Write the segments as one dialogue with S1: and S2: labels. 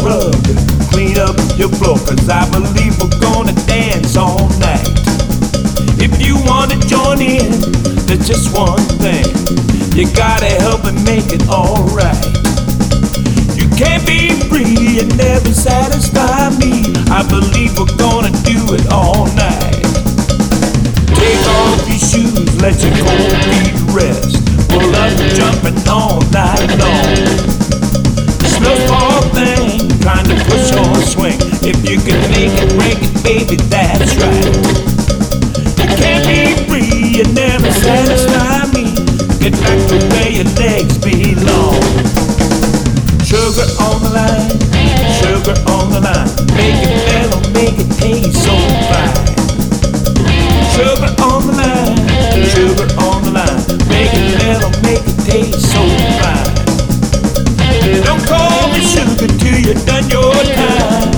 S1: rug, clean up your floor, 'cause I believe we're gonna dance all night. If you wanna join in, there's just one thing, you gotta help and make it alright. You can't be free and never satisfy me. I believe we're gonna do it all night. Take off your shoes, let your cold feet rest. Pull up jumping all night long. Slow small thing, trying to push or swing. If you can make it, break it, baby, that's right. You can't be free and never satisfy me. Get back to where your legs belong. Sugar on the line, sugar on the line. Make it mellow, make it taste so fine. Sugar on the line, sugar on the line. Make it mellow, make it taste so fine. Don't call me sugar till you've done your time.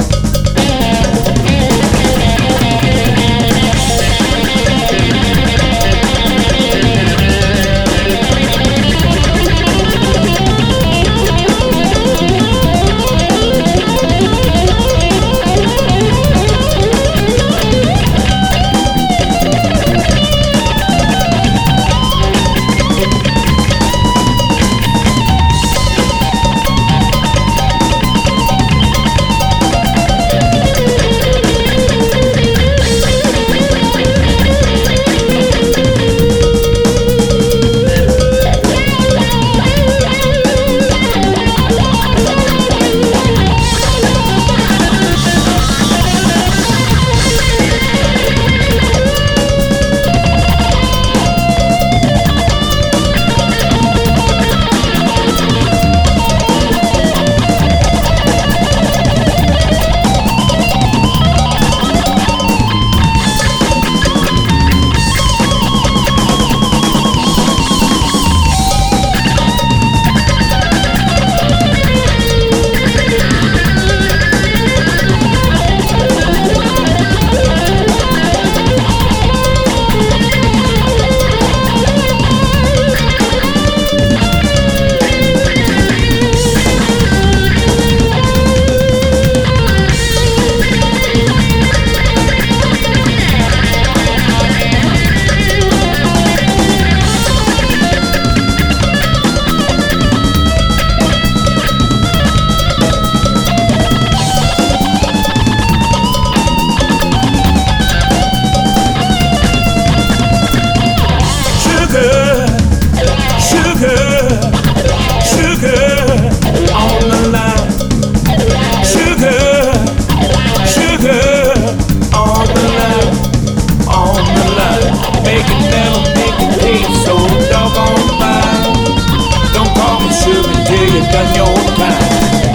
S1: Done your time.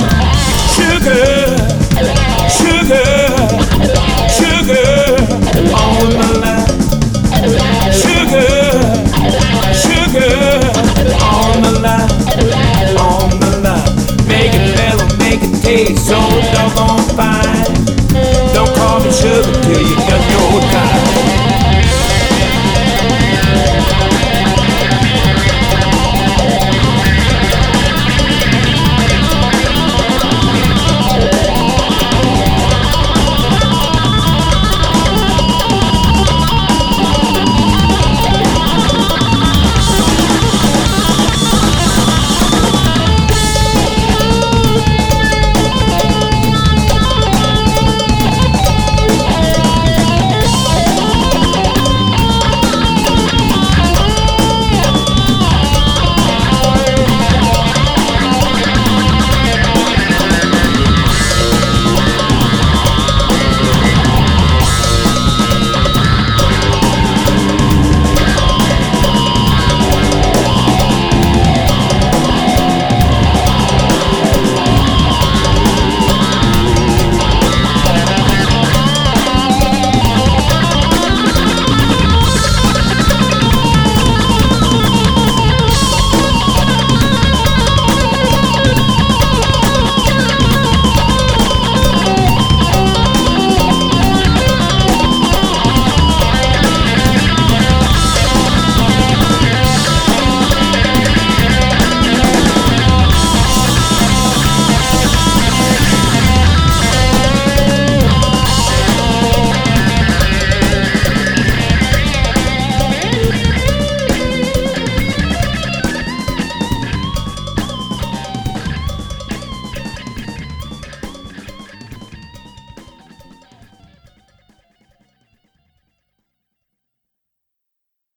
S1: Sugar, sugar, sugar on the line. Sugar, sugar on the line, on the line. Make it mellow, make it taste so doggone.